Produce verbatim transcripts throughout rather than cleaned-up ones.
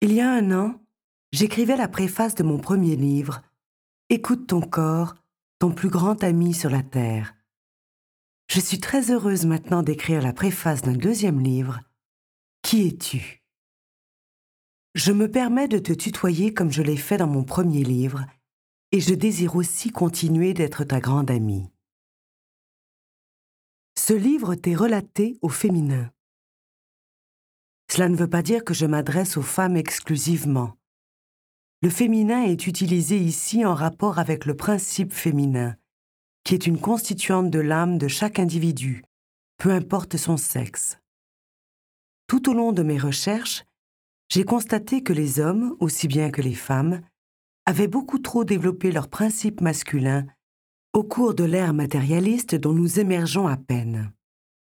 Il y a un an, j'écrivais la préface de mon premier livre, Écoute ton corps, ton plus grand ami sur la terre. Je suis très heureuse maintenant d'écrire la préface d'un deuxième livre, Qui es-tu ? Je me permets de te tutoyer comme je l'ai fait dans mon premier livre, et je désire aussi continuer d'être ta grande amie. Ce livre t'est relaté au féminin. Cela ne veut pas dire que je m'adresse aux femmes exclusivement. Le féminin est utilisé ici en rapport avec le principe féminin, qui est une constituante de l'âme de chaque individu, peu importe son sexe. Tout au long de mes recherches, j'ai constaté que les hommes, aussi bien que les femmes, avaient beaucoup trop développé leur principe masculin au cours de l'ère matérialiste dont nous émergeons à peine.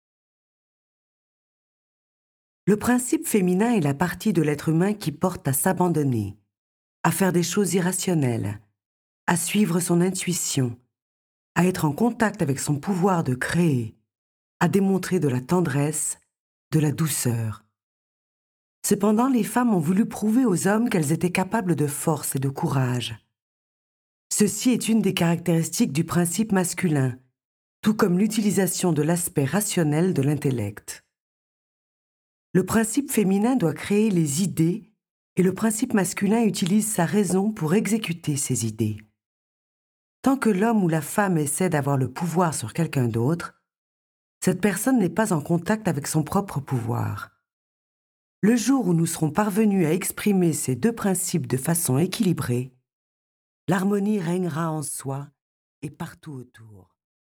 Le principe féminin est la partie de l'être humain qui porte à s'abandonner, à faire des choses irrationnelles, à suivre son intuition, à être en contact avec son pouvoir de créer, à démontrer de la tendresse, de la douceur. Cependant, les femmes ont voulu prouver aux hommes qu'elles étaient capables de force et de courage. Ceci est une des caractéristiques du principe masculin, tout comme l'utilisation de l'aspect rationnel de l'intellect. Le principe féminin doit créer les idées et le principe masculin utilise sa raison pour exécuter ces idées. Tant que l'homme ou la femme essaie d'avoir le pouvoir sur quelqu'un d'autre, cette personne n'est pas en contact avec son propre pouvoir. Le jour où nous serons parvenus à exprimer ces deux principes de façon équilibrée, l'harmonie régnera en soi et partout autour.